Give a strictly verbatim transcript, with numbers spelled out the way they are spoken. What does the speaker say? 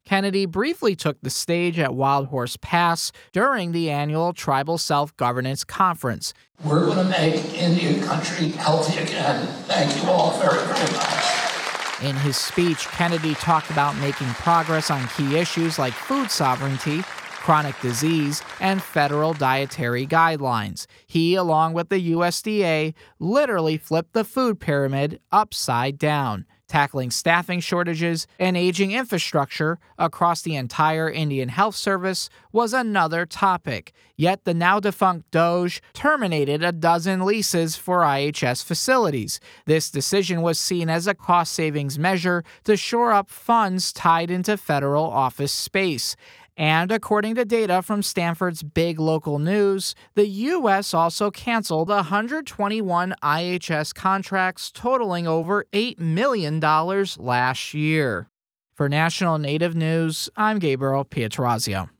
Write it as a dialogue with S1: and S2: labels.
S1: Kennedy briefly took the stage at Wild Horse Pass during the annual Tribal Self-Governance Conference.
S2: We're going to make Indian country healthy again. Thank you all very, very much.
S1: In his speech, Kennedy talked about making progress on key issues like food sovereignty, chronic disease, and federal dietary guidelines. He, along with the U S D A, literally flipped the food pyramid upside down, tackling staffing shortages and aging infrastructure across the entire Indian Health Service was another topic. Yet the now-defunct Doge terminated a dozen leases for I H S facilities. This decision was seen as a cost-savings measure to shore up funds tied into federal office space. And according to data from Stanford's Big Local News, the U S also canceled one hundred twenty-one I H S contracts totaling over eight million dollars last year. For National Native News, I'm Gabriel Pietrorazio.